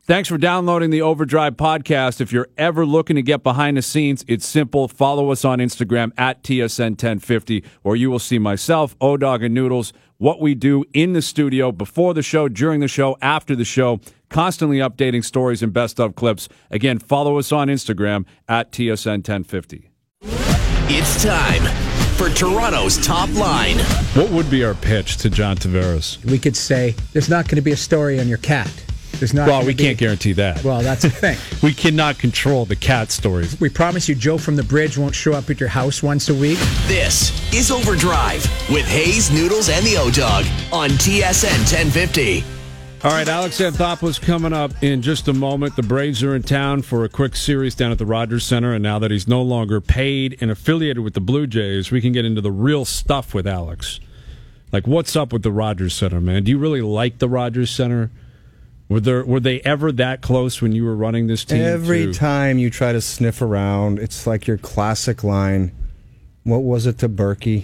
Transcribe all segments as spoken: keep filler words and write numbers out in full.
Thanks for downloading the Overdrive podcast. If you're ever looking to get behind the scenes, it's simple. Follow us on Instagram at T S N ten fifty, or you will see myself, O-Dog, and Noodles, what we do in the studio, before the show, during the show, after the show, constantly updating stories and best of clips. Again, follow us on Instagram at T S N ten fifty. It's time for Toronto's Top Line. What would be our pitch to John Tavares? We could say, there's not going to be a story on your cat. There's not Well, we be, can't guarantee that. Well, that's the thing. We cannot control the cat stories. We promise you Joe from the Bridge won't show up at your house once a week. This is Overdrive with Hayes, Noodles, and the O-Dog on T S N ten fifty. All right, Alex Anthopoulos coming up in just a moment. The Braves are in town for a quick series down at the Rogers Center, and now that he's no longer paid and affiliated with the Blue Jays, we can get into the real stuff with Alex. Like, what's up with the Rogers Center, man? Do you really like the Rogers Center? Were there were they ever that close when you were running this team? Every to... time you try to sniff around, it's like your classic line. What was it to Berkey?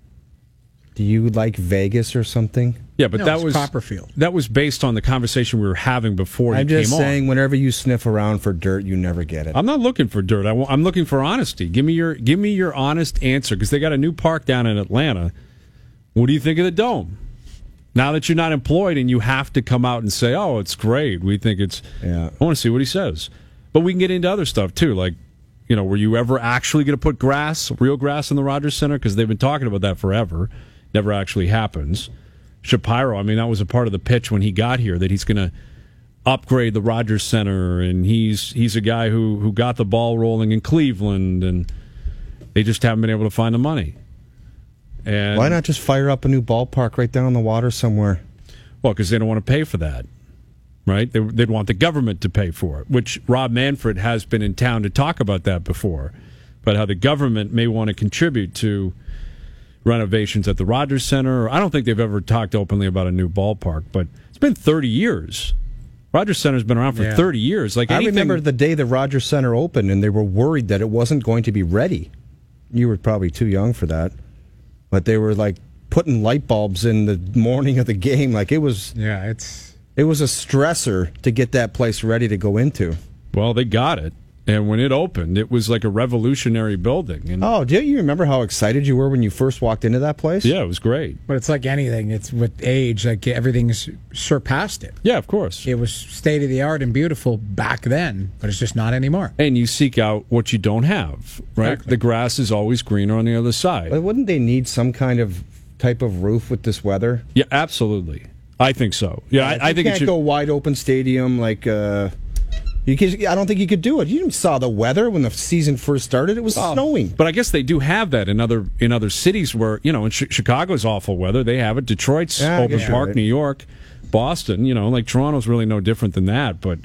Do you like Vegas or something? Yeah, but no, that was Copperfield. That was based on the conversation we were having before he I'm came just on. saying, whenever you sniff around for dirt, you never get it. I'm not looking for dirt. I w- I'm looking for honesty. Give me your give me your honest answer, because they got a new park down in Atlanta. What do you think of the Dome? Now that you're not employed and you have to come out and say, oh, it's great. We think it's... Yeah. I want to see what he says. But we can get into other stuff, too. Like, you know, were you ever actually going to put grass, real grass in the Rogers Center? Because they've been talking about that forever. Never actually happens. Shapiro, I mean, that was a part of the pitch when he got here, that he's going to upgrade the Rogers Center, and he's he's a guy who, who got the ball rolling in Cleveland, and they just haven't been able to find the money. And why not just fire up a new ballpark right down on the water somewhere? Well, because they don't want to pay for that, right? They, they'd want the government to pay for it, which Rob Manfred has been in town to talk about that before, but how the government may want to contribute to renovations at the Rogers Center. I don't think they've ever talked openly about a new ballpark, but it's been thirty years. Rogers Center's been around for yeah. thirty years. Like I anything... remember the day the Rogers Center opened, and they were worried that it wasn't going to be ready. You were probably too young for that. But they were like putting light bulbs in the morning of the game. Like it was, yeah, it's it was a stressor to get that place ready to go into. Well, they got it, and when it opened, it was like a revolutionary building. And oh, do you remember how excited you were when you first walked into that place? Yeah, it was great. But it's like anything. It's with age, like everything's surpassed it. Yeah, of course. It was state of the art and beautiful back then, but it's just not anymore. And you seek out what you don't have, right? Exactly. The grass is always greener on the other side. But wouldn't they need some kind of type of roof with this weather? Yeah, absolutely. I think so. Yeah, If I, I you think can't it should go wide open stadium like. Uh, You could, I don't think you could do it. You saw the weather when the season first started; it was Oh, snowing. But I guess they do have that in other in other cities where, you know, in Ch- Chicago's awful weather, they have it. Detroit's Yeah, I open guess you're park, right. New York, Boston. You know, like Toronto's really no different than that. But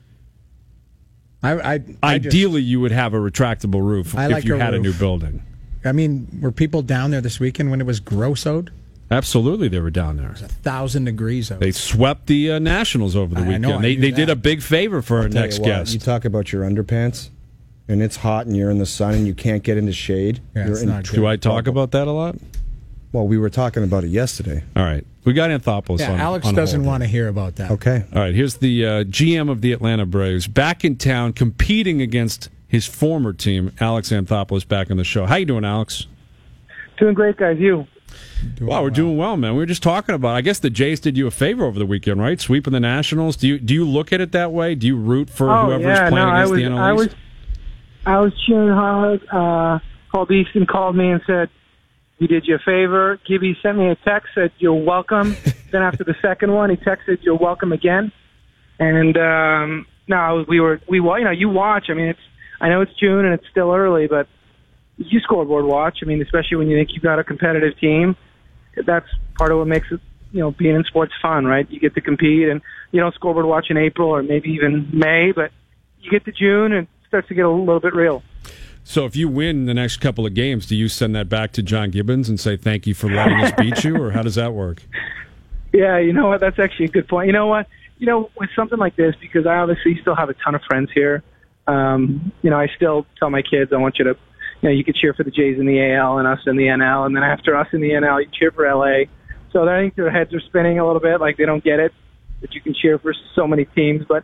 I, I, I ideally, you would have a retractable roof I if like you a had a new roof. building. I mean, were people down there this weekend when it was gross out? Absolutely, they were down there. A thousand degrees out. They swept the uh, Nationals over the I weekend. know, I they knew they that. did a big favor for our Tell next you what, guest. You talk about your underpants, and it's hot, and you're in the sun, and you can't get into shade. Yeah, you're it's in not Do I talk about that a lot? Well, we were talking about it yesterday. All right, we got Anthopoulos yeah, on. Alex on doesn't hold. want to hear about that. Okay. All right, here's the uh, G M of the Atlanta Braves back in town, competing against his former team. Alex Anthopoulos back on the show. How you doing, Alex? Doing great, guys. You? Doing Wow, we're well. doing well, man. We were just talking about. I guess the Jays did you a favor over the weekend, right? Sweeping the Nationals. Do you do you look at it that way? Do you root for Oh whoever's yeah, playing no, I against was, the N L I East? was, I was cheering hard. Uh, Paul Beeston called me and said, "We did you a favor." Gibby sent me a text, said, "You're welcome." Then after the second one, he texted, "You're welcome again." And um, no, we were we wa- you know you watch. I mean, it's I know it's June and it's still early, but you scoreboard watch. I mean, especially when you think you've got a competitive team. That's part of what makes it, you know, being in sports fun, right? You get to compete, and you don't scoreboard watch in April or maybe even May, but you get to June and it starts to get a little bit real. So if you win the next couple of games, do you send that back to John Gibbons and say thank you for letting us beat you, or how does that work? Yeah, you know what? That's actually a good point. You know what? You know, with something like this, because I obviously still have a ton of friends here, um, you know, I still tell my kids, I want you to, you know, you could cheer for the Jays in the A L and us in the N L, and then after us in the N L, you cheer for L A. So I think their heads are spinning a little bit, like they don't get it, that you can cheer for so many teams. But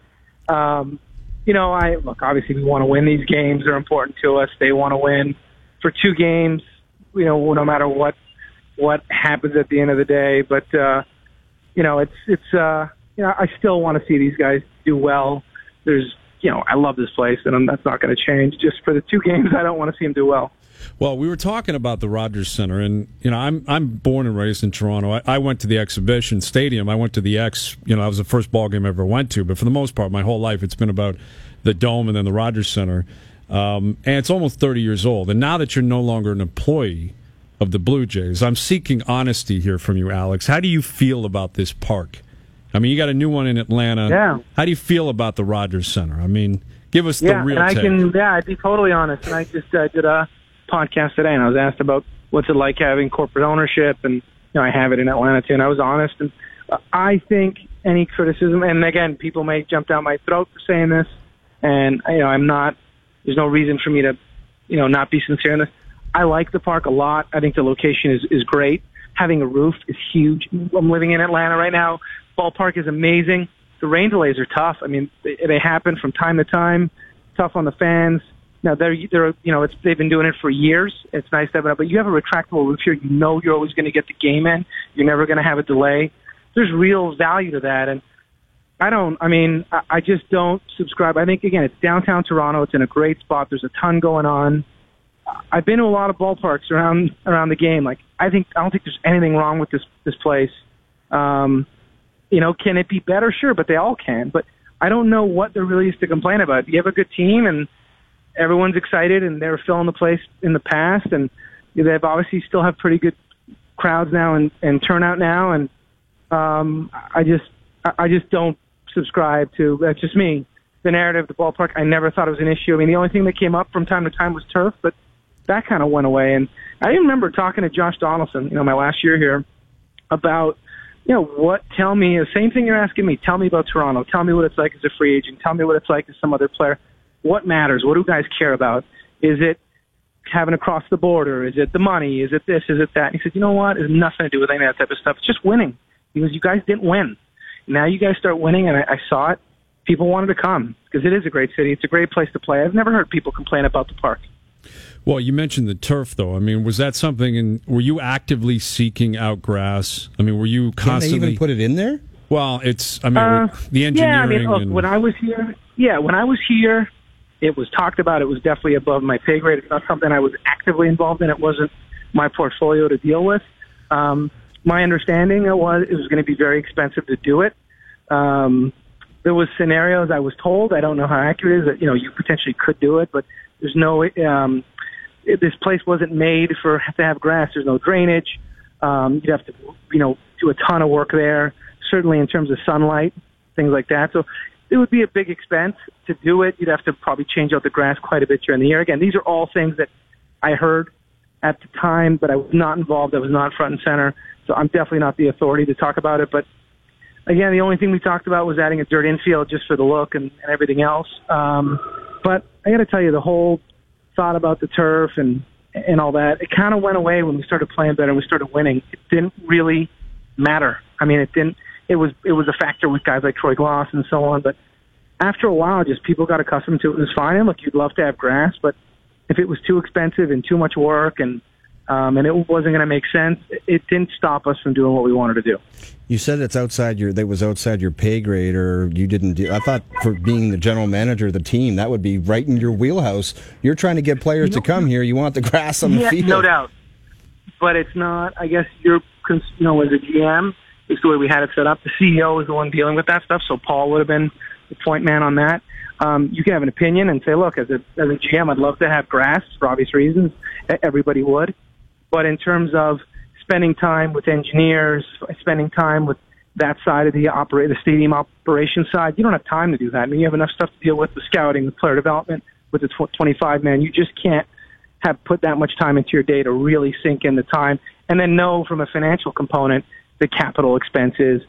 Um, you know, I look, obviously we want to win these games. They're important to us. They want to win for two games, you know, no matter what what happens at the end of the day. But, uh, you know, it's, it's uh, you know, I still want to see these guys do well. There's, you know, I love this place, and I'm, that's not going to change. Just for the two games, I don't want to see them do well. Well, we were talking about the Rogers Center, and you know, I'm I'm born and raised in Toronto. I, I went to the Exhibition Stadium. I went to the X. You know, that was the first ball game I ever went to. But for the most part, my whole life, it's been about the Dome and then the Rogers Center. Um, and it's almost thirty years old. And now that you're no longer an employee of the Blue Jays, I'm seeking honesty here from you, Alex. How do you feel about this park? I mean, you got a new one in Atlanta. Yeah. How do you feel about the Rogers Center? I mean, give us yeah, the real and I take. can, yeah, I'd be totally honest. And I just uh, did a podcast today, and I was asked about what's it like having corporate ownership, and you know, I have it in Atlanta too, and I was honest. And uh, I think any criticism, and again, people may jump down my throat for saying this, and you know, I'm not. There's no reason for me to, you know, not be sincere in this. I like the park a lot. I think the location is is great. Having a roof is huge. I'm living in Atlanta right now. Ballpark is amazing. The rain delays are tough. I mean, they, they happen from time to time. Tough on the fans. Now they're they're you know it's they've been doing it for years. It's nice to have it up, but you have a retractable roof here. You know you're always going to get the game in. You're never going to have a delay. There's real value to that, and I don't. I mean, I, I just don't subscribe. I think again, it's downtown Toronto. It's in a great spot. There's a ton going on. I've been to a lot of ballparks around around the game. Like I think I don't think there's anything wrong with this this place. Um, you know, can it be better? Sure, but they all can. But I don't know what there really is to complain about. You have a good team, and everyone's excited, and they were filling the place in the past, and they've obviously still have pretty good crowds now and, and turnout now. And um, I just I just don't subscribe to. That's just me. The narrative, the ballpark. I never thought it was an issue. I mean, the only thing that came up from time to time was turf, but that kind of went away. And I even remember talking to Josh Donaldson, you know, my last year here, about, you know, what, tell me, the same thing you're asking me, tell me about Toronto. Tell me what it's like as a free agent. Tell me what it's like as some other player. What matters? What do guys care about? Is it having to cross the border? Is it the money? Is it this? Is it that? And he said, you know what? It has nothing to do with any of that type of stuff. It's just winning. Because you guys didn't win. Now you guys start winning, and I, I saw it. People wanted to come because it is a great city. It's a great place to play. I've never heard people complain about the park. Well, you mentioned the turf, though. I mean, was that something? In, were you actively seeking out grass? I mean, were you constantly? Can they even put it in there? Well, it's. I mean, Uh, the engineering. Yeah, I mean, look, and, when I was here, yeah, when I was here, it was talked about. It was definitely above my pay grade. It's not something I was actively involved in. It wasn't my portfolio to deal with. Um, my understanding was it was going to be very expensive to do it. Um, there was scenarios I was told. I don't know how accurate it is that, you know, you potentially could do it, but there's no. Um, it, this place wasn't made for to have grass. There's no drainage. Um, you'd have to, you know, do a ton of work there. Certainly in terms of sunlight, things like that. So it would be a big expense to do it. You'd have to probably change out the grass quite a bit during the year. Again, these are all things that I heard at the time, but I was not involved. I was not front and center. So I'm definitely not the authority to talk about it. But again, the only thing we talked about was adding a dirt infield just for the look and, and everything else. Um, but I got to tell you, the whole thought about the turf and and all that, it kind of went away when we started playing better and we started winning. It didn't really matter. I mean, it didn't. It was it was a factor with guys like Troy Gloss and so on. But after a while, just people got accustomed to it. It was fine. And look, you'd love to have grass, but if it was too expensive and too much work and um, and it wasn't going to make sense, it didn't stop us from doing what we wanted to do. You said it's outside your that was outside your pay grade, or you didn't do. I thought for being the general manager of the team, that would be right in your wheelhouse. You're trying to get players you know, to come here. You want the grass on the yeah, field. No doubt. But it's not. I guess you're, you know, as a G M, it's the way we had it set up. The C E O is the one dealing with that stuff, so Paul would have been the point man on that. Um, you can have an opinion and say, look, as a as a G M, I'd love to have grass for obvious reasons. Everybody would. But in terms of spending time with engineers, spending time with that side of the operate the stadium operation side, you don't have time to do that. I mean, you have enough stuff to deal with, the scouting, the player development, with the twenty-five man. You just can't have put that much time into your day to really sink in the time and then know from a financial component the capital expenses,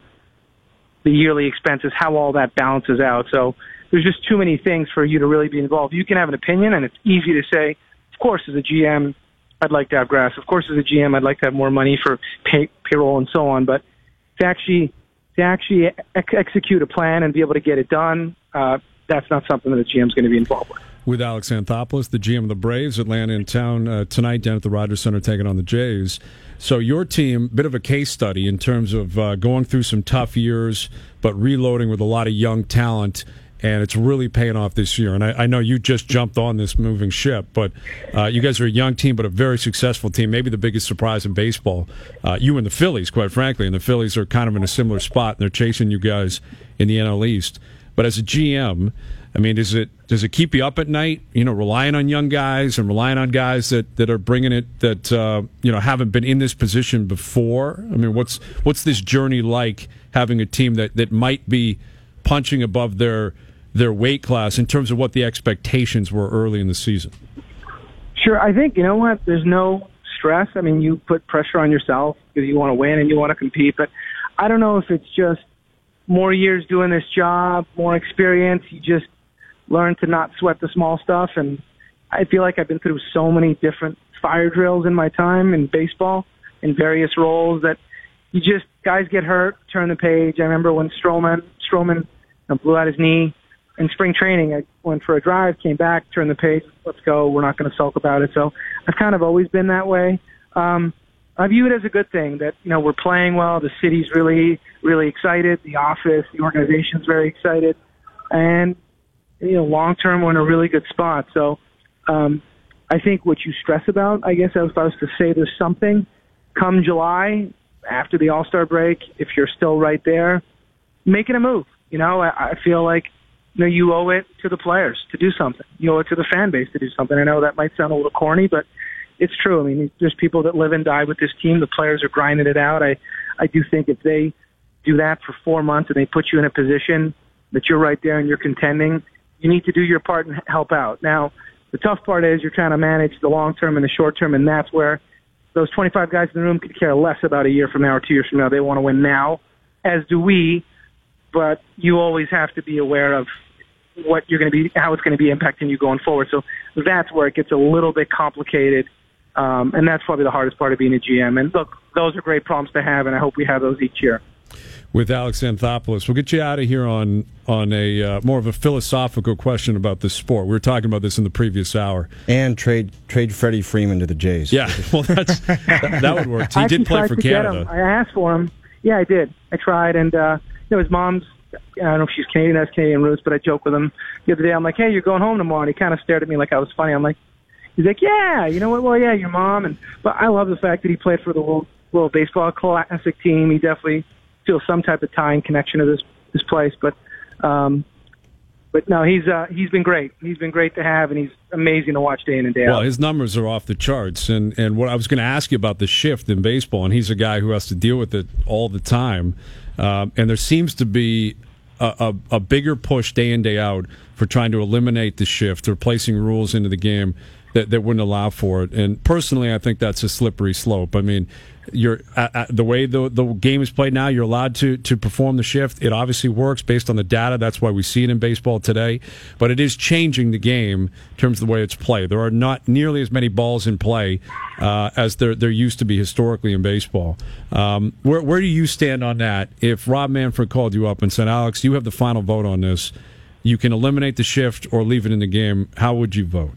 the yearly expenses, how all that balances out. So there's just too many things for you to really be involved. You can have an opinion, and it's easy to say, of course, as a G M, I'd like to have grass. Of course, as a G M, I'd like to have more money for pay, payroll and so on. But to actually to actually ex- execute a plan and be able to get it done, uh, that's not something that the G M is going to be involved with. With Alex Anthopoulos, the G M of the Braves, Atlanta in town uh, tonight down at the Rogers Center taking on the Jays. So your team, bit of a case study in terms of uh, going through some tough years, but reloading with a lot of young talent, and it's really paying off this year. And I, I know you just jumped on this moving ship, but uh, you guys are a young team, but a very successful team, maybe the biggest surprise in baseball. Uh, you and the Phillies, quite frankly, and the Phillies are kind of in a similar spot, and they're chasing you guys in the N L East. But as a G M, I mean, does it does it keep you up at night? You know, relying on young guys and relying on guys that, that are bringing it that uh, you know haven't been in this position before. I mean, what's what's this journey like having a team that, that might be punching above their their weight class in terms of what the expectations were early in the season? Sure, I think you know what. There's no stress. I mean, you put pressure on yourself because you want to win and you want to compete. But I don't know if it's just more years doing this job, more experience. You just learn to not sweat the small stuff. And I feel like I've been through so many different fire drills in my time in baseball in various roles that you just, guys get hurt, turn the page. I remember when Stroman, Stroman you know, blew out his knee in spring training. I went for a drive, came back, turned the page. Let's go. We're not going to sulk about it. So I've kind of always been that way. Um, I view it as a good thing that, you know, we're playing well. The city's really, really excited. The office, the organization's very excited. And, you know, long term, we're in a really good spot. So um, I think what you stress about, I guess if I was to say there's something, come July, after the All-Star break, if you're still right there, making a move. You know, I, I feel like, you know, you owe it to the players to do something. You owe it to the fan base to do something. I know that might sound a little corny, but it's true. I mean, there's people that live and die with this team. The players are grinding it out. I, I do think if they do that for four months and they put you in a position that you're right there and you're contending, you need to do your part and help out. Now, the tough part is you're trying to manage the long term and the short term, and that's where those twenty-five guys in the room could care less about a year from now or two years from now. They want to win now, as do we. But you always have to be aware of what you're going to be, how it's going to be impacting you going forward. So that's where it gets a little bit complicated. Um, and that's probably the hardest part of being a G M. And look, those are great problems to have, and I hope we have those each year. With Alex Anthopoulos, we'll get you out of here on on a uh, more of a philosophical question about the sport. We were talking about this in the previous hour. And trade trade Freddie Freeman to the Jays. Yeah, well, that's that, that would work. He did play for Canada. I asked for him. Yeah, I did. I tried, and uh, you know, his mom's, I don't know if she's Canadian, has Canadian roots, but I joked with him the other day. I'm like, hey, you're going home tomorrow. And he kind of stared at me like I was funny. I'm like, he's like, yeah, you know what? Well, yeah, your mom. And but I love the fact that he played for the World, World Baseball Classic team. He definitely feels some type of tie and connection to this this place. But um, but no, he's uh, he's been great. He's been great to have, and he's amazing to watch day in and day out. Well, his numbers are off the charts. And, and what I was going to ask you about the shift in baseball, and he's a guy who has to deal with it all the time. Um, and there seems to be a, a, a bigger push day in, day out for trying to eliminate the shift, or placing rules into the game that, that wouldn't allow for it. And personally, I think that's a slippery slope. I mean, you're uh, uh, the way the the game is played now, you're allowed to to perform the shift. It obviously works based on the data. That's why we see it in baseball today. But it is changing the game in terms of the way it's played. There are not nearly as many balls in play uh, as there there used to be historically in baseball. Um, where where do you stand on that? If Rob Manfred called you up and said, Alex, you have the final vote on this, you can eliminate the shift or leave it in the game, how would you vote?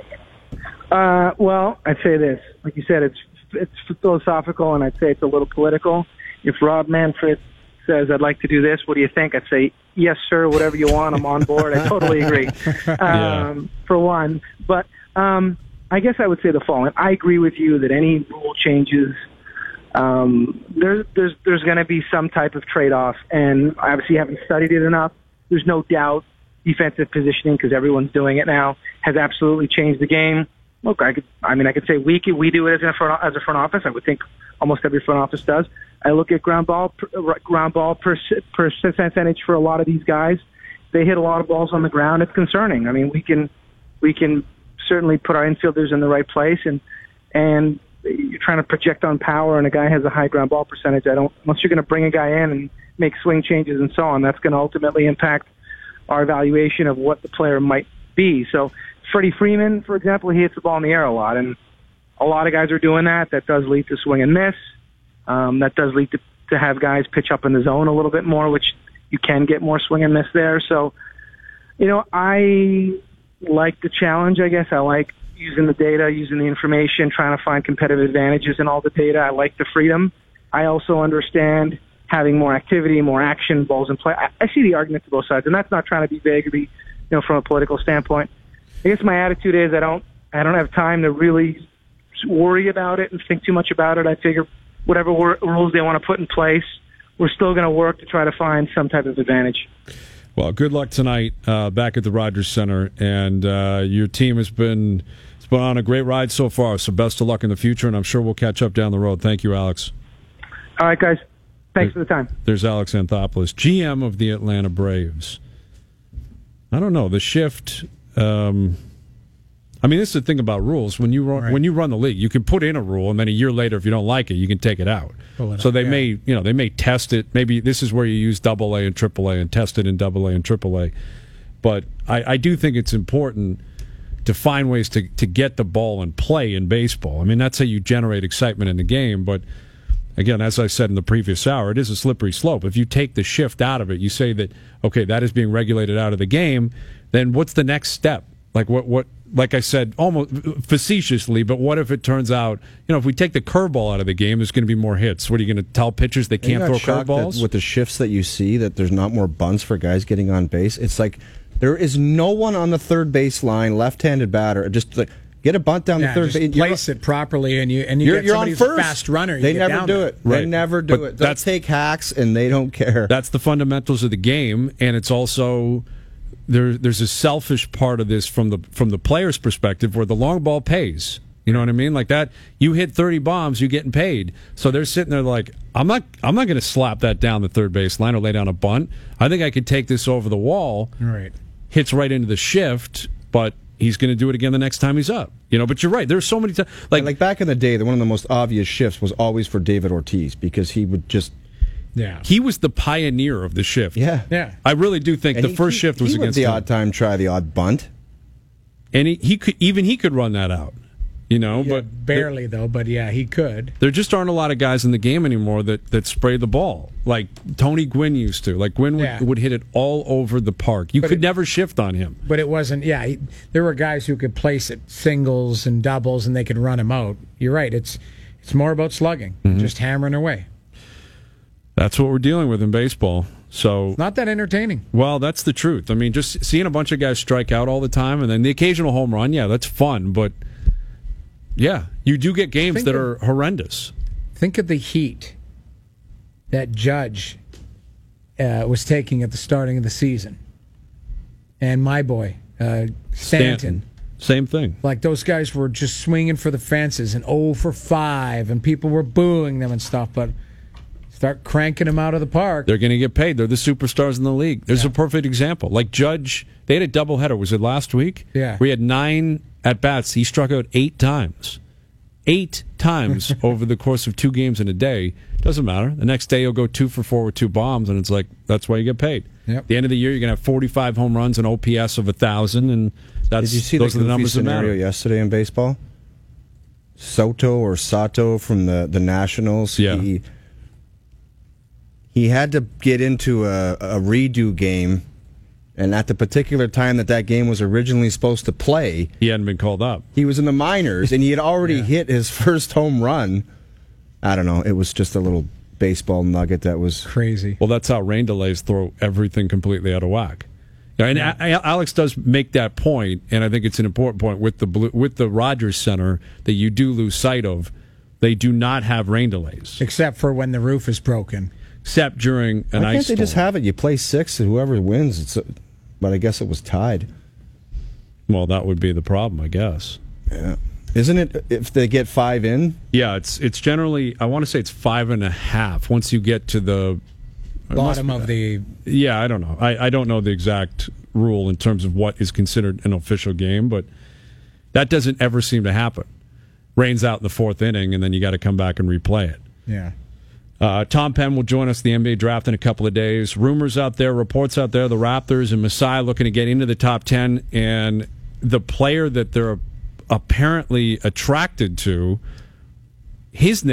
Uh, well, I'd say this. Like you said, it's it's philosophical, and I'd say it's a little political. If Rob Manfred says, I'd like to do this, what do you think? I'd say, yes, sir, whatever you want, I'm on board. I totally agree, um, yeah. for one. But um, I guess I would say the following. I agree with you that any rule changes, um, there, there's, there's going to be some type of trade-off, and obviously you haven't studied it enough. There's no doubt defensive positioning, because everyone's doing it now, has absolutely changed the game. Look, I could. I mean, I could say we we do it as a front as a front office. I would think almost every front office does. I look at ground ball ground ball per, per percentage for a lot of these guys. They hit a lot of balls on the ground. It's concerning. I mean, we can we can certainly put our infielders in the right place, and and you're trying to project on power, and a guy has a high ground ball percentage. I don't unless you're going to bring a guy in and make swing changes and so on. That's going to ultimately impact our evaluation of what the player might be. So Freddie Freeman, for example, he hits the ball in the air a lot, and a lot of guys are doing that. That does lead to swing and miss. Um, that does lead to to have guys pitch up in the zone a little bit more, which you can get more swing and miss there. So, you know, I like the challenge, I guess. I like using the data, using the information, trying to find competitive advantages in all the data. I like the freedom. I also understand having more activity, more action, balls in play. I, I see the argument to both sides, and that's not trying to be vague or be, you know, from a political standpoint. I guess my attitude is I don't, I don't have time to really worry about it and think too much about it. I figure whatever wor- rules they want to put in place, we're still going to work to try to find some type of advantage. Well, good luck tonight uh, back at the Rogers Center, and uh, your team has been it's been on a great ride so far. So best of luck in the future, and I'm sure we'll catch up down the road. Thank you, Alex. All right, guys. Thanks for the time. There's Alex Anthopoulos, G M of the Atlanta Braves. I don't know the shift. Um, I mean, this is the thing about rules. When you run, Right. when you run the league, you can put in a rule, and then a year later, if you don't like it, you can take it out. Pull it so up, they yeah. may, you know, they may test it. Maybe this is where you use Double A and Triple A and test it in Double A and Triple A. But I, I do think it's important to find ways to to get the ball in play in baseball. I mean, that's how you generate excitement in the game. But again, as I said in the previous hour, it is a slippery slope. If you take the shift out of it, you say that okay, that is being regulated out of the game. Then what's the next step? Like what what? Like I said, almost facetiously, but what if it turns out, you know, if we take the curveball out of the game, there's going to be more hits. What are you going to tell pitchers they can't Are you throw not shocked that curveballs? with the shifts that you see, that there's not more bunts for guys getting on base? It's like there is no one on the third base line, left-handed batter. Just like get a bunt down Yeah, the third just base. place it properly, and you and you You're, get you're somebody on who's a first. fast runner. You They get never down do there. it. They Right. never do But it. They'll that's- take hacks, and they don't care. That's the fundamentals of the game, and it's also there. There's a selfish part of this from the from the player's perspective, where the long ball pays. You know what I mean? Like that, you hit thirty bombs, you're getting paid. So they're sitting there like, I'm not, I'm not going to slap that down the third base line or lay down a bunt. I think I could take this over the wall. Right. Hits right into the shift, but he's going to do it again the next time he's up. You know, but you're right. There's so many times. Like, like back in the day, the one of the most obvious shifts was always for David Ortiz because he would just Yeah. he was the pioneer of the shift. yeah Yeah. I really do think And the he- first he- shift was he would against the him. odd time try the odd bunt. And he, he could even he could run that out. You know, Yeah, but barely though, but yeah, he could. there just aren't a lot of guys in the game anymore that, that spray the ball like Tony Gwynn used to. Like Gwynn would, Yeah. would hit it all over the park. You But could it- never shift on him. But it wasn't. Yeah, he, there were guys who could place it singles and doubles, and they could run him out. You're right. It's it's more about slugging, Mm-hmm. just hammering away. That's what we're dealing with in baseball. So Not that entertaining. well, that's the truth. I mean, just seeing a bunch of guys strike out all the time and then the occasional home run, yeah, that's fun. But yeah, you do get games Think that of- are horrendous. Think of the heat that Judge uh, was taking at the starting of the season, and my boy uh, Stanton. Same thing. Like those guys were just swinging for the fences and oh for five, and people were booing them and stuff. But start cranking them out of the park. They're going to get paid. They're the superstars in the league. There's a perfect example. Like Judge, they had a doubleheader. Was it last week? Yeah. We had nine at bats. He struck out eight times. Eight times over the course of two games in a day. Doesn't matter. The next day he'll go two for four with two bombs, and it's like that's why you get paid. Yep. At the end of the year, you're going to have forty-five home runs and O P S of a thousand, and that's Did you see those the are the goofy numbers that scenario matter. yesterday in baseball? Soto or Sato from the, the Nationals. Yeah. He, he had to get into a, a redo game, and at the particular time that that game was originally supposed to play, He hadn't been called up. he was in the minors, and he had already Yeah. hit his first home run. I don't know. It was just a little baseball nugget that was Crazy. Well, that's how rain delays throw everything completely out of whack. Yeah, and A- Alex does make that point, and I think it's an important point with the Blue, with the Rogers Center that you do lose sight of. They do not have rain delays Except for when the roof is broken. except during an Why ice can't they storm. just have it? You play six, and whoever wins, it's. A, but I guess it was tied. Well, that would be the problem, I guess. Yeah, isn't it? If they get five in, Yeah, it's it's generally I want to say it's five and a half once you get to the Bottom of the. Yeah, I don't know. I, I don't know the exact rule in terms of what is considered an official game, but that doesn't ever seem to happen. Rains out in the fourth inning, and then you got to come back and replay it. Yeah. Uh, Tom Penn will join us at the N B A draft in a couple of days. Rumors out there, reports out there, the Raptors and Masai looking to get into the top ten, and the player that they're apparently attracted to, his name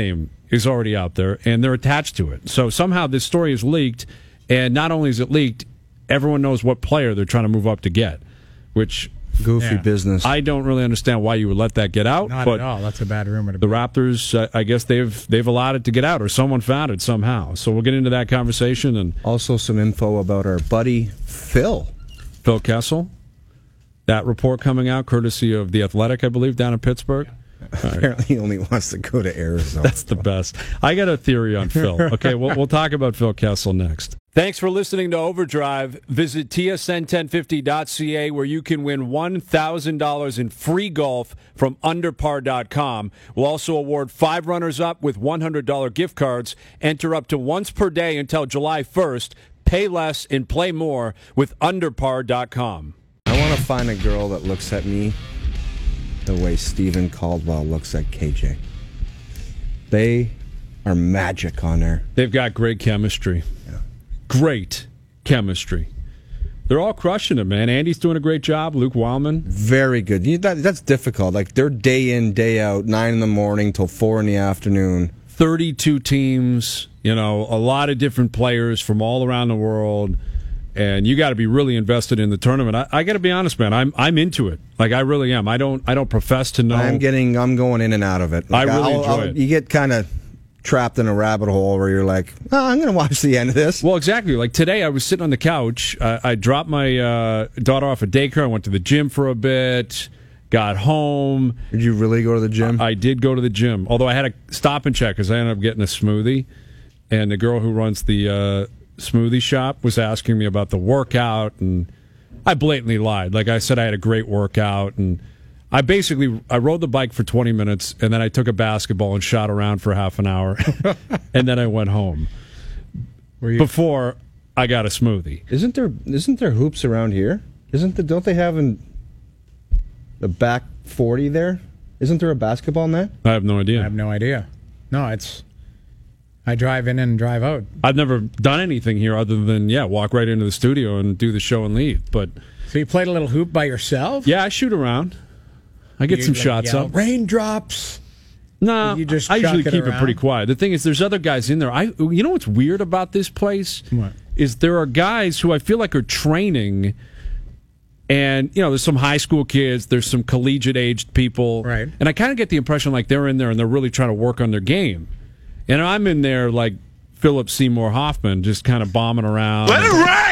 is already out there, and they're attached to it. So somehow this story is leaked, and not only is it leaked, everyone knows what player they're trying to move up to get, which Goofy Yeah. business. I don't really understand why you would let that get out. Not but at all. That's a bad rumor to the be. Raptors, uh, I guess they've they've allowed it to get out, or someone found it somehow. So we'll get into that conversation. And Also, some info about our buddy Phil. Phil Kessel, that report coming out, courtesy of The Athletic, I believe, down in Pittsburgh. Apparently, he only wants to go to Arizona. That's the best. I got a theory on Phil. Okay, we'll, we'll talk about Phil Kessel next. Thanks for listening to Overdrive. Visit T S N ten fifty dot C A where you can win one thousand dollars in free golf from underpar dot com. We'll also award five runners-up with one hundred dollars gift cards. Enter up to once per day until July first. Pay less and play more with underpar dot com. I want to find a girl that looks at me the way Stephen Caldwell looks at K J. They are magic on there. They've got great chemistry. Yeah. Great chemistry. They're all crushing it, man. Andy's doing a great job. Luke Wildman. Very good. You, that, that's difficult. Like, they're day in, day out, nine in the morning till four in the afternoon. thirty-two teams, you know, a lot of different players from all around the world, and you got to be really invested in the tournament. I, I got to be honest, man. I'm I'm into it. Like, I really am. I don't I don't profess to know. I'm getting, I'm going in and out of it. Like, I really I'll- enjoy I'll- it. You get kind of trapped in a rabbit hole where you're like, oh, I'm going to watch the end of this. Well, exactly. Like today, I was sitting on the couch. Uh, I dropped my uh, daughter off at daycare. I went to the gym for a bit. Got home. Did you really go to the gym? I did go to the gym, although I had to stop and check because I ended up getting a smoothie. And the girl who runs the uh, smoothie shop was asking me about the workout, and I blatantly lied. Like I said, I had a great workout, and I basically I rode the bike for twenty minutes, and then I took a basketball and shot around for half an hour, and then I went home. Were you, Before I got a smoothie. Isn't there isn't there hoops around here? Isn't the don't they have in the back forty there? Isn't there a basketball net? I have no idea. I have no idea. No, it's. I drive in and drive out. I've never done anything here other than yeah, walk right into the studio and do the show and leave. But So you played a little hoop by yourself? yeah, I shoot around. I get You, some like, shots yell, up. Raindrops. No, You just I usually chuck it keep it around? pretty quiet. The thing is, there's other guys in there. I, you know what's weird about this place What? is there are guys who I feel like are training, and you know, there's some high school kids, there's some collegiate aged people, Right. And I kind of get the impression like they're in there and they're really trying to work on their game, and I'm in there like Philip Seymour Hoffman, just kind of bombing around. Let it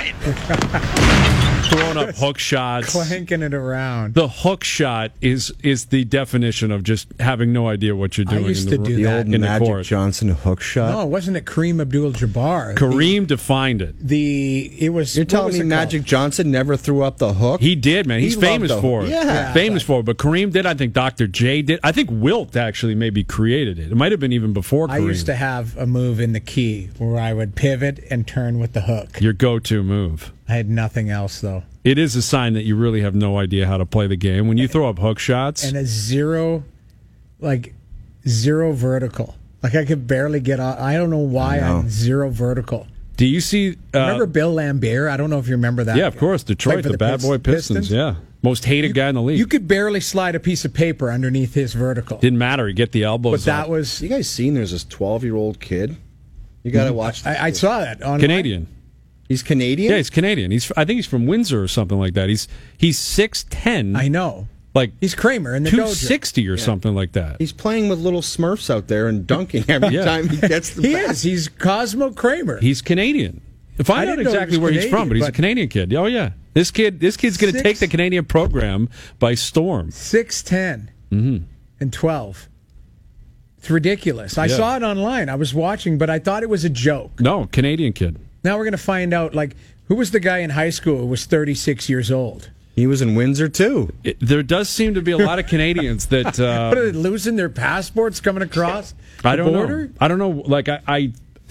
ride! Throwing up hook shots. Clanking it around. The hook shot is is the definition of just having no idea what you're I doing. used in the, to do The that. old in the Magic court. Johnson hook shot. No, wasn't it Kareem Abdul-Jabbar? Kareem defined it. The, the it was. You're what telling was me it Magic called? Johnson never threw up the hook? He did, man. He's He loved famous the- for it. Yeah. famous for it. But Kareem did. I think Doctor J did. I think Wilt actually maybe created it. It might have been even before Kareem. I used to have a move in the key where I would pivot and turn with the hook. Your go-to move. I had nothing else though, It is a sign that you really have no idea how to play the game when you throw up hook shots. and a zero, like zero vertical. Like I could barely get on. I don't know why I know. I'm zero vertical. Do you see? Uh, Remember Bill Lambier? I don't know if you remember that. yeah, of course. Detroit, Played for the, bad Pist- boy Pistons. Yeah, most hated guy in the league. You could barely slide a piece of paper underneath his vertical. Didn't matter. You get the elbows. But that up. was You guys seen there's this twelve-year-old kid? You got to watch. I, I saw that on Canadian. He's Canadian? Yeah, he's Canadian. He's I think he's from Windsor or something like that. He's he's six ten. I know. Like He's Kramer in the two dojo. sixty or something like that. He's playing with little Smurfs out there and dunking every Yeah. time he gets the He bat. is. He's Cosmo Kramer. He's Canadian. Find I out didn't know he exactly was where he's Canadian, from, but he's a but- Canadian kid. Oh yeah, this kid, this kid's going to Six- take the Canadian program by storm. six ten Mm-hmm. and twelve. It's ridiculous. I Yeah. saw it online. I was watching, but I thought it was a joke. No, Canadian kid. Now we're going to find out, like, who was the guy in high school who was thirty-six years old? He was in Windsor, too. It, there does seem to be a lot of Canadians that What are uh, they losing their passports coming across I the don't border? know. I don't know. Like I, I,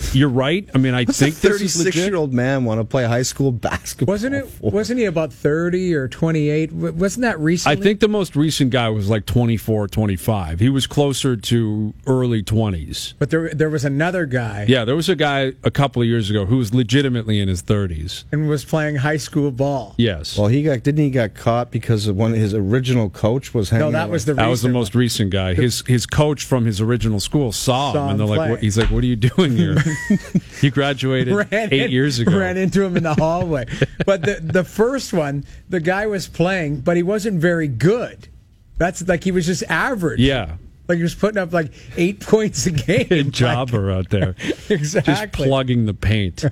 you're right. I mean, I What's think a this is legit. thirty-six-year-old man want to play high school basketball? Wasn't it? for? Wasn't he about thirty or twenty-eight? W- Wasn't that I recently? think the most recent guy was like twenty-four, twenty-five. He was closer to early twenties. But there, there was another guy Yeah, there was a guy a couple of years ago who was legitimately in his thirties. and was playing high school ball. Yes. Well, he got didn't he got caught because of one his original coach was hanging. No, that out was with- the That was the recent most one. recent guy. His his coach from his original school saw, Saw him, and him they're like, play. what? He's like, "What are you doing here? You graduated Ran eight in- years ago." Ran into him in the hallway. But the the first one, the guy was playing, but he wasn't very good. That's like he was just average. Yeah, Like he was putting up like eight points a game. jobber out there, Exactly. just plugging the paint.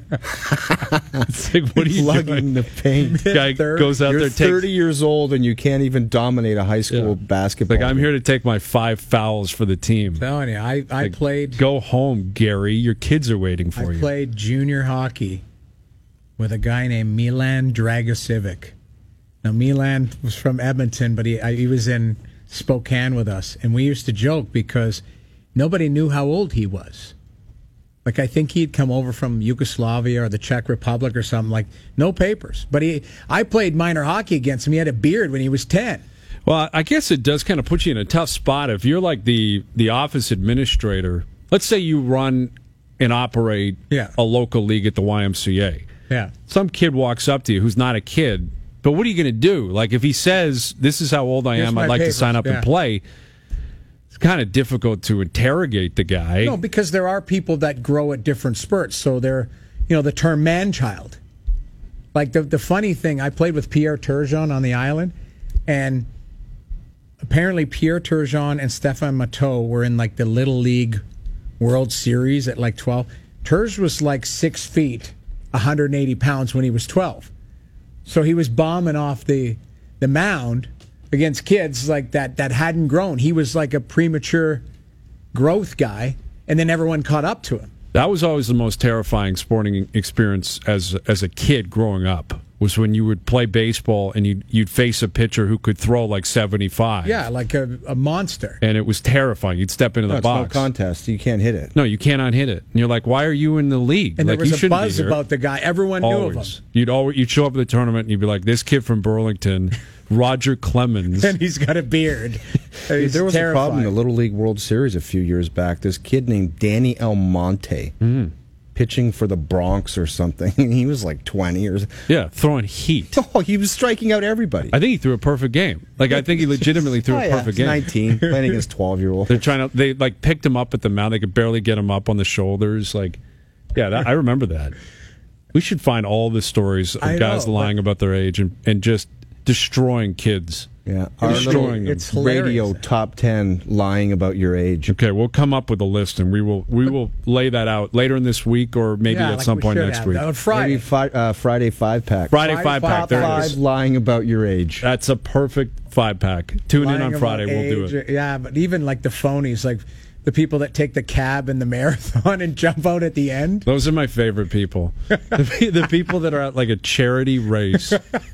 It's like, what are you plugging doing? the paint. Guy Third- goes out You're there, takes thirty years old and you can't even dominate a high school Yeah. basketball. like, I'm here to take my five fouls for the team. Telling you, I, I Like, played Go home, Gary. Your kids are waiting I for you. played junior hockey with a guy named Milan Dragocevic. Now Milan was from Edmonton, but he I, he was in Spokane with us, and we used to joke because nobody knew how old he was. Like I think he'd come over from Yugoslavia or the Czech Republic or something. Like no papers, but he. I played minor hockey against him. He had a beard when he was ten. Well, I guess it does kind of put you in a tough spot if you're like the the office administrator. Let's say you run and operate Yeah. a local league at the Y M C A. Yeah. Some kid walks up to you who's not a kid, but what are you going to do? Like if he says, "This is how old I Here's am. my I'd like papers," to sign up yeah. and play." It's kind of difficult to interrogate the guy. No, because there are people that grow at different spurts. So they're, you know, the term man-child. Like the the funny thing, I played with Pierre Turgeon on the island, and apparently Pierre Turgeon and Stefan Matteau were in like the Little League World Series at like twelve. Turge was like six feet, one hundred eighty pounds when he was twelve. So he was bombing off the the mound against kids like that that hadn't grown. He was like a premature growth guy, and then everyone caught up to him. That was always the most terrifying sporting experience as as a kid growing up. Was when you would play baseball and you'd, you'd face a pitcher who could throw like seventy-five. Yeah, like a, a monster. And it was terrifying. You'd step into No, the it's no box. contest. You can't hit it. No, you cannot hit it. And you're like, why are you in the league? And like, there was you a shouldn't buzz be here. about the guy. Everyone knew of Always. him. You'd always you'd show up at the tournament and you'd be like, this kid from Burlington, Roger Clemens. And he's got a beard. He's There was a problem in the terrifying. Little League World Series a few years back. This kid named Danny Almonte Mm. pitching for the Bronx or something. He was like twenty or Yeah, throwing heat. oh, he was striking out everybody. I think he threw a perfect game. Like I think he legitimately threw oh, a yeah. perfect He's game. nineteen, playing against twelve-year-olds. They're trying to. They like picked him up at the mound. They could barely get him up on the shoulders. Like, yeah, that, I remember that. We should find all the stories of I guys know, lying but- about their age and, and just destroying kids. Yeah, our Destroying little them. It's hilarious. radio top ten lying about your age. Okay, we'll come up with a list and we will we will lay that out later in this week or maybe Yeah, at like some we point should next have. week. On Friday. Maybe fi- uh, Friday five pack. Friday, Friday five pack. five There it Five is. lying about your age. That's a perfect five pack. Tune in Lying on about Friday. We'll do age. it. Yeah, but even like the phonies, like the people that take the cab in the marathon and jump out at the end. Those are my favorite people. the, pe- the people that are at like a charity race,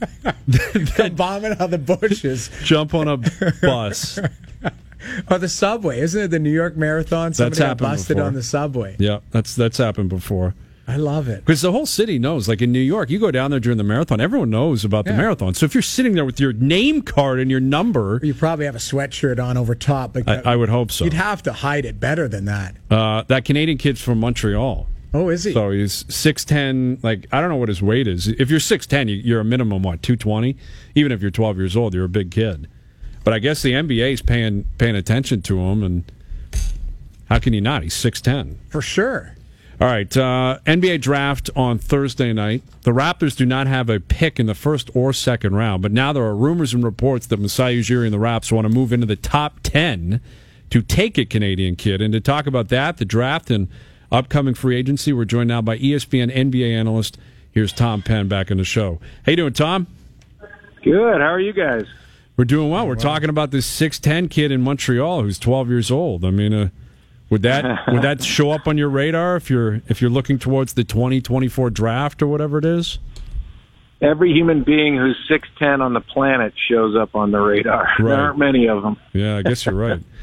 They're bombing out of the bushes. jump on a bus. Or the subway. Isn't it the New York Marathon? Somebody got happened busted before. on the subway. Yeah, that's that's happened before. I love it. Because the whole city knows. Like in New York, you go down there during the marathon, everyone knows about the Yeah. marathon. So if you're sitting there with your name card and your number, You probably have a sweatshirt on over top. But I, I would hope so. You'd have to hide it better than that. Uh, that Canadian kid's from Montreal. Oh, is he? So he's six ten. Like, I don't know what his weight is. If you're six ten, you, you're a minimum, what, two twenty? Even if you're twelve years old, you're a big kid. But I guess the N B A is paying, paying attention to him, and how can you not? He's six ten. For sure. All right, uh, N B A draft on Thursday night. The Raptors do not have a pick in the first or second round, but now there are rumors and reports that Masai Ujiri and the Raps want to move into the top ten to take a Canadian kid. And to talk about that, the draft, and upcoming free agency, we're joined now by E S P N N B A analyst. Here's Tom Penn back in the show. How you doing, Tom? Good. How are you guys? We're doing well. We're talking about this six ten kid in Montreal who's twelve years old. I mean, uh, would that would that show up on your radar if you're if you're looking towards the twenty twenty-four draft or whatever it is? Every human being who's six ten on the planet shows up on the radar. Right. There aren't many of them. Yeah, I guess you're right.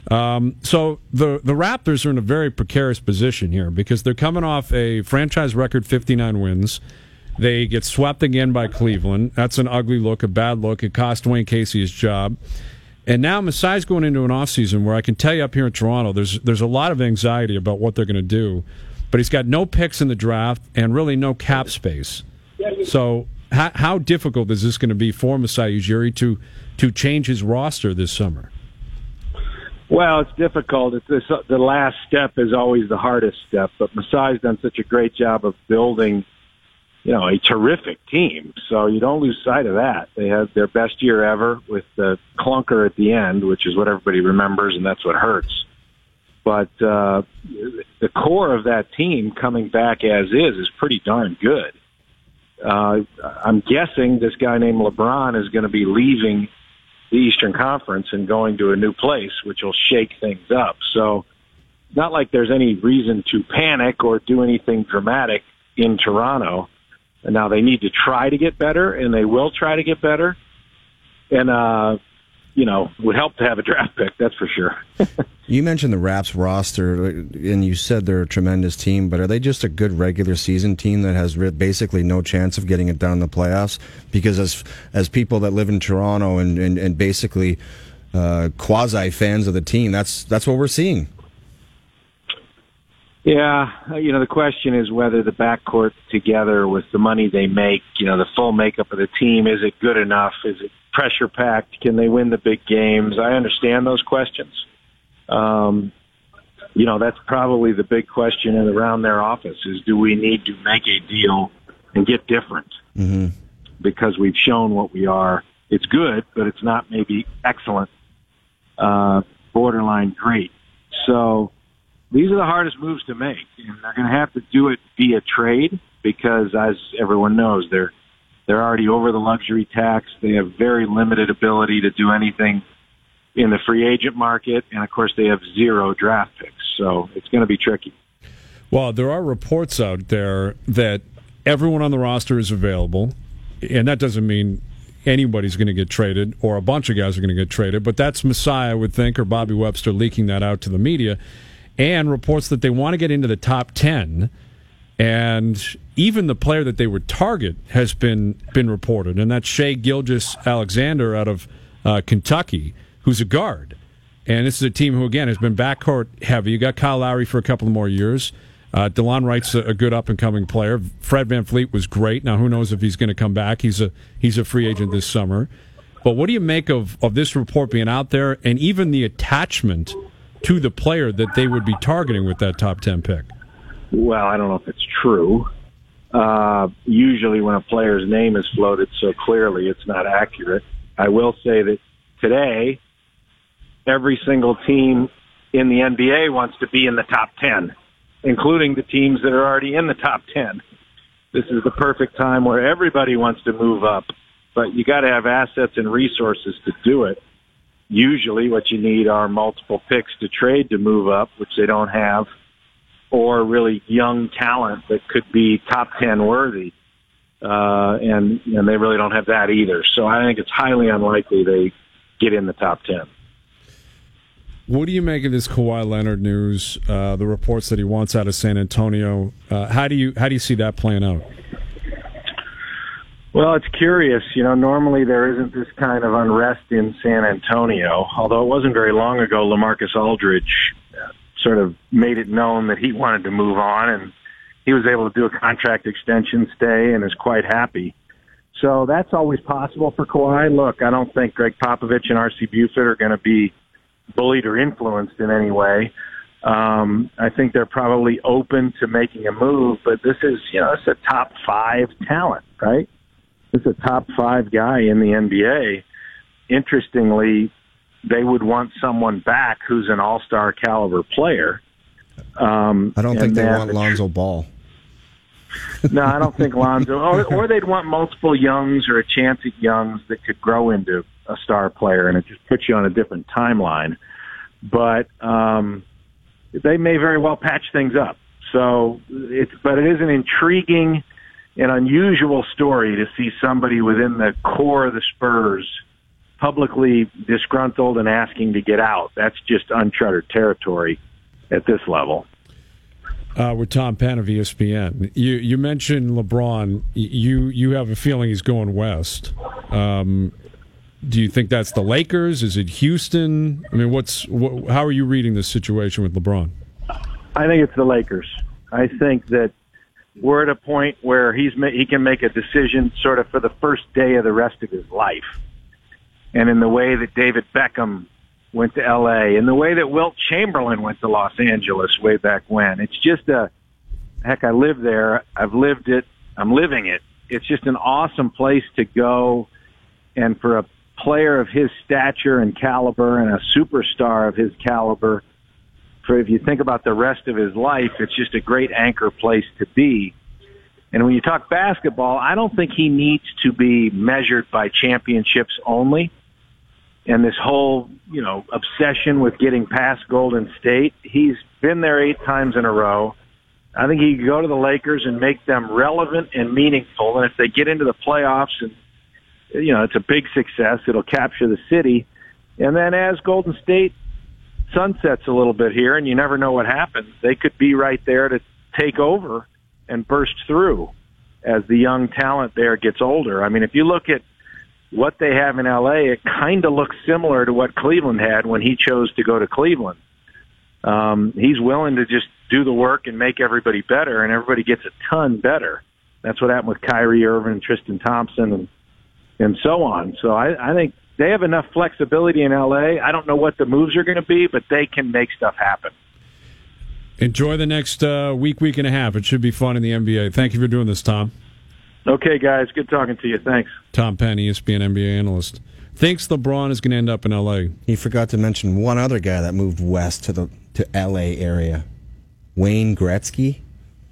Um, so the the Raptors are in a very precarious position here because they're coming off a franchise record fifty-nine wins. They get swept again by Cleveland. That's an ugly look, a bad look. It cost Dwayne Casey his job. And now Masai's going into an offseason where I can tell you up here in Toronto, there's there's a lot of anxiety about what they're going to do. But he's got no picks in the draft and really no cap space. So how, how difficult is this going to be for Masai Ujiri to to change his roster this summer? Well, it's difficult. It's this, the last step is always the hardest step. But Masai's done such a great job of building, you know, a terrific team. So you don't lose sight of that. They had their best year ever with the clunker at the end, which is what everybody remembers, and that's what hurts. But uh, the core of that team coming back as is is pretty darn good. Uh, I'm guessing this guy named LeBron is going to be leaving the Eastern Conference and going to a new place, which will shake things up. So not like there's any reason to panic or do anything dramatic in Toronto. And now they need to try to get better, and they will try to get better. And, uh, you know, would help to have a draft pick, that's for sure. You mentioned the Raps roster, and you said they're a tremendous team, but are they just a good regular season team that has basically no chance of getting it done in the playoffs? Because as as people that live in Toronto and, and, and basically uh, quasi-fans of the team, that's that's what we're seeing. Yeah, you know, the question is whether the backcourt together with the money they make, you know, the full makeup of the team, is it good enough? Is it pressure-packed? Can they win the big games? I understand those questions. Um, you know, that's probably the big question around their office is, do we need to make a deal and get different? Mm-hmm. Because we've shown what we are. It's good, but it's not maybe excellent, uh, borderline great. So these are the hardest moves to make, and they're going to have to do it via trade because, as everyone knows, they're they're already over the luxury tax. They have very limited ability to do anything in the free agent market, and of course, they have zero draft picks. So it's going to be tricky. Well, there are reports out there that everyone on the roster is available, and that doesn't mean anybody's going to get traded or a bunch of guys are going to get traded, but that's Masai, I would think, or Bobby Webster leaking that out to the media. And reports that they want to get into the top ten, and even the player that they would target has been been reported, and that's Shai Gilgeous-Alexander out of uh, Kentucky, who's a guard. And this is a team who, again, has been backcourt heavy. You got Kyle Lowry for a couple more years. Uh, DeLon Wright's a, a good up-and-coming player. Fred VanVleet was great. Now, who knows if he's going to come back. He's a he's a free agent this summer. But what do you make of, of this report being out there, and even the attachment to the player that they would be targeting with that top ten pick? Well, I don't know if it's true. Uh, usually when a player's name is floated so clearly, it's not accurate. I will say that today, every single team in the N B A wants to be in the top ten, including the teams that are already in the top ten. This is the perfect time where everybody wants to move up, but you got to have assets and resources to do it. Usually what you need are multiple picks to trade to move up, which they don't have, or really young talent that could be top ten worthy. Uh, and, and they really don't have that either. So I think it's highly unlikely they get in the top ten. What do you make of this Kawhi Leonard news, uh, the reports that he wants out of San Antonio? Uh, how do you how do you see that playing out? Well, it's curious. You know, normally there isn't this kind of unrest in San Antonio, although it wasn't very long ago LaMarcus Aldridge sort of made it known that he wanted to move on, and he was able to do a contract extension, stay, and is quite happy. So that's always possible for Kawhi. Look, I don't think Greg Popovich and R C Buford are going to be bullied or influenced in any way. Um, I think they're probably open to making a move, but this is, you know, it's a top five talent, right? It's a top five guy in the N B A. Interestingly, they would want someone back who's an all-star caliber player. Um, I don't think they want the, Lonzo Ball. No, I don't think Lonzo. Or, or they'd want multiple Youngs or a chance at Youngs that could grow into a star player, and it just puts you on a different timeline. But um, they may very well patch things up. So, it's but it is an intriguing and unusual story to see somebody within the core of the Spurs publicly disgruntled and asking to get out. That's just uncharted territory at this level. Uh, with Tom Penn of E S P N. You you mentioned LeBron. You you have a feeling he's going west. Um, do you think that's the Lakers? Is it Houston? I mean, what's what, how are you reading this situation with LeBron? I think it's the Lakers. I think that we're at a point where he's ma- he can make a decision sort of for the first day of the rest of his life. And in the way that David Beckham went to L A, in the way that Wilt Chamberlain went to Los Angeles way back when. It's just a, heck, I live there. I've lived it. I'm living it. It's just an awesome place to go. And for a player of his stature and caliber and a superstar of his caliber, for if you think about the rest of his life, it's just a great anchor place to be. And when you talk basketball, I don't think he needs to be measured by championships only. And this whole, you know, obsession with getting past Golden State, he's been there eight times in a row. I think he could go to the Lakers and make them relevant and meaningful. And if they get into the playoffs and, you know, it's a big success, it'll capture the city. And then as Golden State sunsets a little bit here, and you never know what happens, they could be right there to take over and burst through as the young talent there gets older. I mean, if you look at what they have in L A, it kind of looks similar to what Cleveland had when he chose to go to Cleveland. Um, he's willing to just do the work and make everybody better, and everybody gets a ton better. That's what happened with Kyrie Irving, Tristan Thompson, and and so on. So I, I think they have enough flexibility in L A. I don't know what the moves are going to be, but they can make stuff happen. Enjoy the next uh, week, week and a half. It should be fun in the N B A. Thank you for doing this, Tom. Okay, guys. Good talking to you. Thanks. Tom Penn, E S P N N B A analyst. Thinks LeBron is going to end up in L A. He forgot to mention one other guy that moved west to the to L A area, Wayne Gretzky.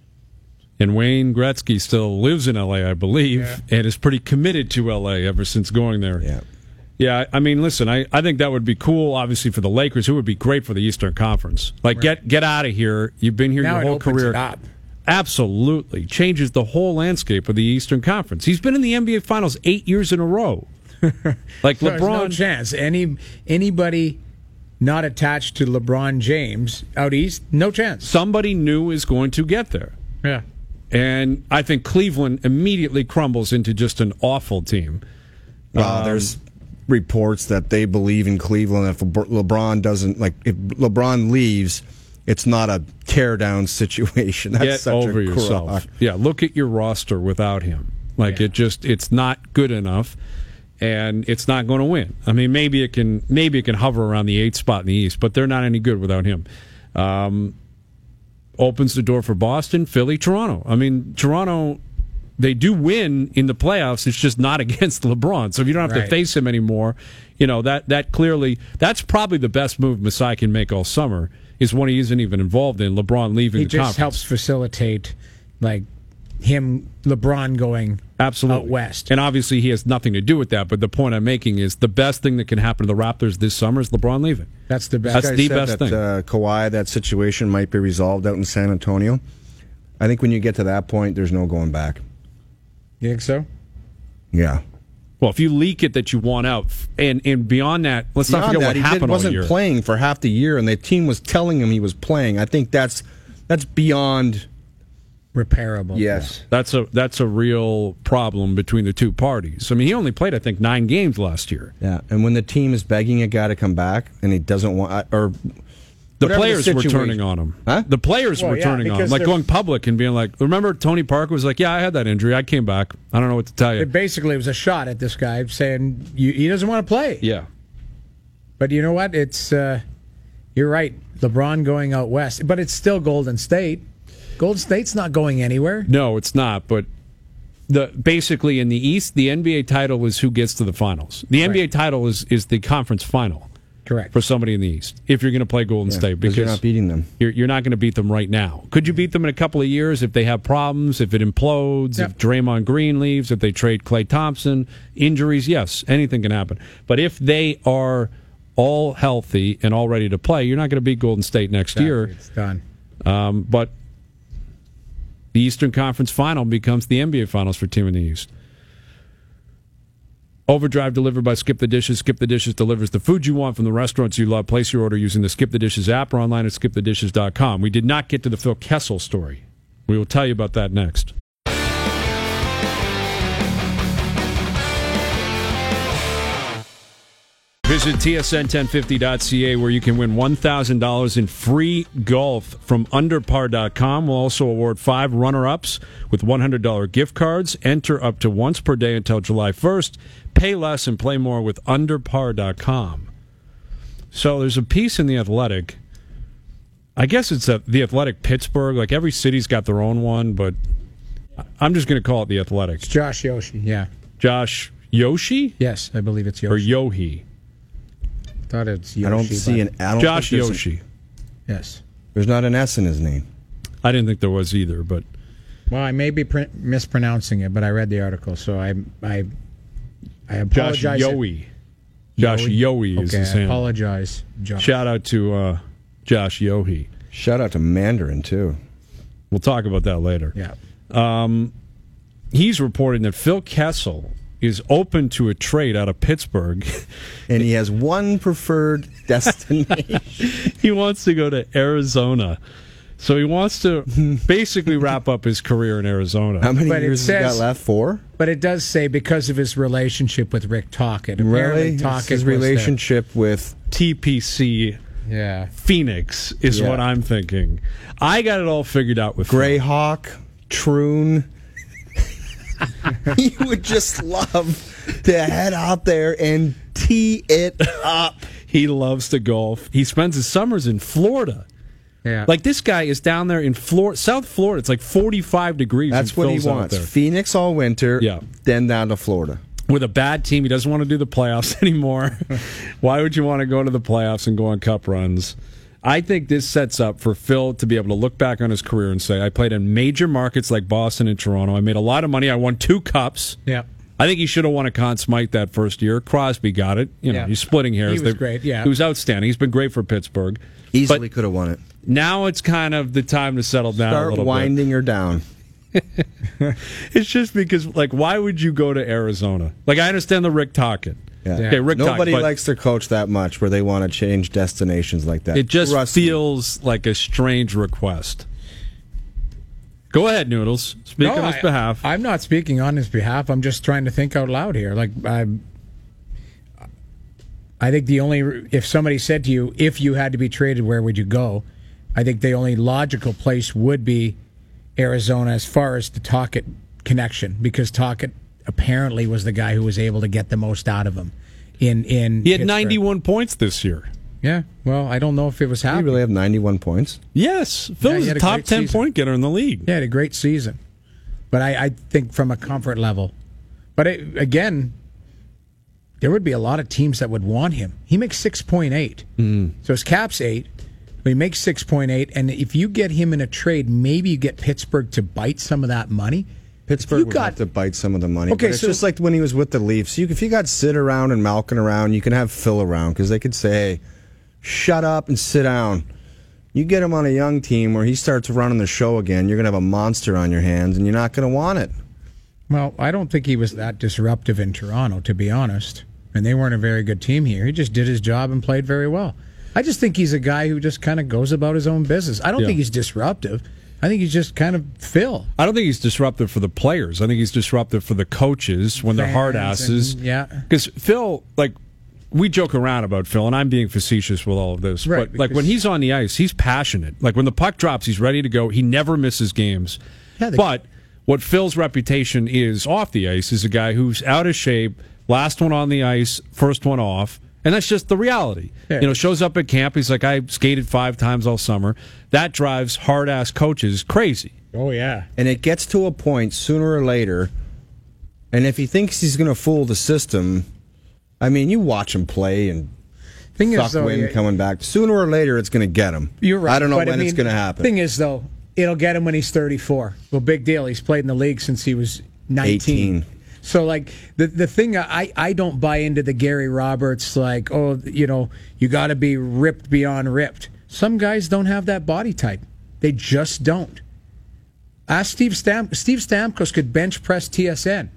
And Wayne Gretzky still lives in L A, I believe, yeah. and is pretty committed to L A ever since going there. Yeah. Yeah, I mean, listen, I, I think that would be cool, obviously, for the Lakers, who would be great for the Eastern Conference. Like, right. get get out of here. You've been here now your whole career. It up. Absolutely. Changes the whole landscape of the Eastern Conference. He's been in the N B A Finals eight years in a row. Like There's LeBron. no chance. Any Anybody not attached to LeBron James out east, no chance. Somebody new is going to get there. Yeah. And I think Cleveland immediately crumbles into just an awful team. Well, um, there's reports that they believe in Cleveland. If LeBron doesn't, like, if LeBron leaves, it's not a tear-down situation. That's Get such over a yourself. crock. Yeah, look at your roster without him. Like, yeah. it just, it's not good enough, and it's not going to win. I mean, maybe it can maybe it can hover around the eighth spot in the East, but they're not any good without him. Um, opens the door for Boston, Philly, Toronto. I mean, Toronto, they do win in the playoffs. It's just not against LeBron. So if you don't have right. to face him anymore, you know, that, that clearly, that's probably the best move Masai can make all summer, is one he isn't even involved in, LeBron leaving he the just conference. helps facilitate, like, him, LeBron going Absolutely. out west. And obviously he has nothing to do with that, but the point I'm making is the best thing that can happen to the Raptors this summer is LeBron leaving. That's the best. That's the said best that, thing. Uh, Kawhi, that situation might be resolved out in San Antonio. I think when you get to that point, there's no going back. You think so? Yeah. Well, if you leak it that you want out, and, and beyond that, let's Beyond not forget that, what he happened did, all wasn't year. playing for half the year, and the team was telling him he was playing. I think that's that's beyond repairable. Yes, that's a that's a real problem between the two parties. I mean, he only played, I think, nine games last year. Yeah, and when the team is begging a guy to come back, and he doesn't want, or the players the were turning on him. Huh? The players well, were yeah, turning on him, like going public and being like, "Remember, Tony Parker was like, yeah, I had that injury. I came back. I don't know what to tell you." It basically was a shot at this guy saying you, he doesn't want to play. Yeah, but you know what? It's uh, you're right. LeBron going out west, but it's still Golden State. Golden State's not going anywhere. No, it's not. But the basically in the East, the N B A title is who gets to the finals. The N B A right. title is is the conference final. Correct. For somebody in the East, if you're going to play Golden yeah, State, because you're not beating them. You're, you're not going to beat them right now. Could you beat them in a couple of years if they have problems, if it implodes, yep. if Draymond Green leaves, if they trade Klay Thompson, injuries? Yes, anything can happen. But if they are all healthy and all ready to play, you're not going to beat Golden State next exactly. year. It's done. Um, but the Eastern Conference Final becomes the N B A Finals for a team in the East. Overdrive delivered by Skip the Dishes. Skip the Dishes delivers the food you want from the restaurants you love. Place your order using the Skip the Dishes app or online at skip the dishes dot com. We did not get to the Phil Kessel story. We will tell you about that next. Visit T S N ten fifty dot C A where you can win one thousand dollars in free golf from underpar dot com. We'll also award five runner-ups with one hundred dollars gift cards. Enter up to once per day until July first. Pay less and play more with underpar dot com. So there's a piece in The Athletic. I guess it's a, The Athletic Pittsburgh. Like every city's got their own one, but I'm just going to call it The Athletic. It's Josh Yoshi, yeah. Josh Yoshi? Yes, I believe it's Yoshi. Or Yohi? Thought it's Yoshi. I don't see an. I don't Josh think there's Yoshi. A, yes. There's not an S in his name. I didn't think there was either, but Well, I may be pr- mispronouncing it, but I read the article, so I I I apologize. Josh Yowie. Josh Yowie is okay, his I handle. apologize, Josh. Shout out to uh, Josh Yohe. Shout out to Mandarin too. We'll talk about that later. Yeah. Um, he's reporting that Phil Kessel is open to a trade out of Pittsburgh. And he has one preferred destination. He wants to go to Arizona. So he wants to basically wrap up his career in Arizona. How many But it years has he got says- left? Four? But it does say because of his relationship with Rick Tocchet. Really? Apparently It's Tocchet his was relationship with T P C the- yeah. Phoenix is Yeah. what I'm thinking. I got it all figured out with Phil. Greyhawk, Troon. He would just love to head out there and tee it up. He loves to golf. He spends his summers in Florida. Yeah. Like this guy is down there in Florida, South Florida. It's like forty-five degrees. That's and what he Phil's out wants. there. Phoenix all winter, Yeah. then down to Florida. With a bad team, he doesn't want to do the playoffs anymore. Why would you want to go to the playoffs and go on cup runs? I think this sets up for Phil to be able to look back on his career and say, I played in major markets like Boston and Toronto. I made a lot of money. I won two cups. Yeah. I think he should have won a Conn Smythe that first year. Crosby got it. You know, Yeah. he's splitting hairs. He was They- great, yeah. He was outstanding. He's been great for Pittsburgh. Easily But could have won it. now it's kind of the time to settle down a Start little winding her down. bit. It's just because, like, why would you go to Arizona? Like, I understand the Rick Tocchet. Yeah. Okay, Rick Nobody Tocchet, but likes their coach that much where they want to change destinations like that. it just Trust me. feels like a strange request. Go ahead, Noodles. Speak on his I, behalf. I'm not speaking on his behalf. I'm just trying to think out loud here. Like I, I think the only if somebody said to you, if you had to be traded, where would you go? I think the only logical place would be Arizona, as far as the Tocchet connection, because Tocchet apparently was the guy who was able to get the most out of him. In in he had Pittsburgh. ninety-one points this year. Yeah. Well, I don't know if it was Did he happening. really have ninety-one points? Yes. Phil Yeah, was he a had a top great ten season. point getter in the league. Yeah, he had a great season. But I, I think from a comfort level. But it, again, there would be a lot of teams that would want him. He makes six point eight. Mm. So his cap's eight, but he makes six point eight. And if you get him in a trade, maybe you get Pittsburgh to bite some of that money. Pittsburgh You would got- have to bite some of the money. Okay, but it's so- just like when he was with the Leafs. You, if you got Sid around and Malkin around, you can have Phil around because they could say, hey, shut up and sit down. You get him on a young team where he starts running the show again, you're going to have a monster on your hands, and you're not going to want it. Well, I don't think he was that disruptive in Toronto, to be honest. And they weren't a very good team here. He just did his job and played very well. I just think he's a guy who just kind of goes about his own business. I don't Yeah. think he's disruptive. I think he's just kind of Phil. I don't think he's disruptive for the players. I think he's disruptive for the coaches when they're hard Fans asses. and- yeah. Because Phil, like, we joke around about Phil, and I'm being facetious with all of this. Right, but, like, because- when he's on the ice, he's passionate. Like, when the puck drops, he's ready to go. He never misses games. Yeah, the- but what Phil's reputation is off the ice is a guy who's out of shape, last one on the ice, first one off. And that's just the reality. Yeah. You know, shows up at camp. He's like, I skated five times all summer. That drives hard ass coaches crazy. Oh, yeah. And it gets to a point sooner or later, and if he thinks he's going to fool the system, I mean, you watch him play and Thing suck is, though, wind yeah, coming back. Sooner or later, it's going to get him. you're right. I don't know but when I mean, it's going to happen. Thing is, though, it'll get him when he's thirty-four. Well, big deal. He's played in the league since he was nineteen. eighteen. So, like, the the thing, I, I don't buy into the Gary Roberts, like, oh, you know, you got to be ripped beyond ripped. Some guys don't have that body type. They just don't. Ask Steve Stam- Steve Stamkos could bench press T S N.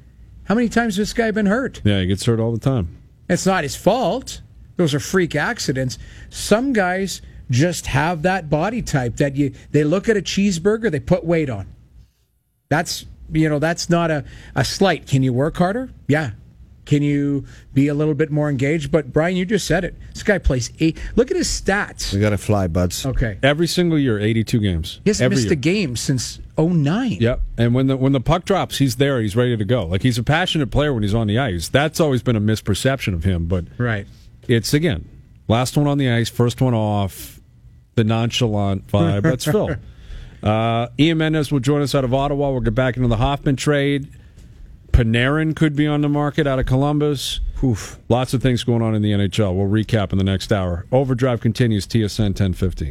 How many times has this guy been hurt? Yeah, he gets hurt all the time. It's not his fault. Those are freak accidents. Some guys just have that body type that you they look at a cheeseburger, they put weight on. That's you know, that's not a, a slight. Can you work harder? Yeah. Can you be a little bit more engaged? But Brian, you just said it. This guy plays eight. Look at his stats. We got to fly, buds. Okay. Every single year, eighty-two games. He hasn't Every missed year. a game since oh nine. Yep. And when the when the puck drops, he's there. He's ready to go. Like, he's a passionate player when he's on the ice. That's always been a misperception of him. But Right. it's, again, last one on the ice, first one off, the nonchalant vibe. That's Phil. Uh, Ian Mendes will join us out of Ottawa. We'll get back into the Hoffman trade. Panarin could be on the market out of Columbus. Oof. Lots of things going on in the N H L. We'll recap in the next hour. Overdrive continues, T S N ten fifty.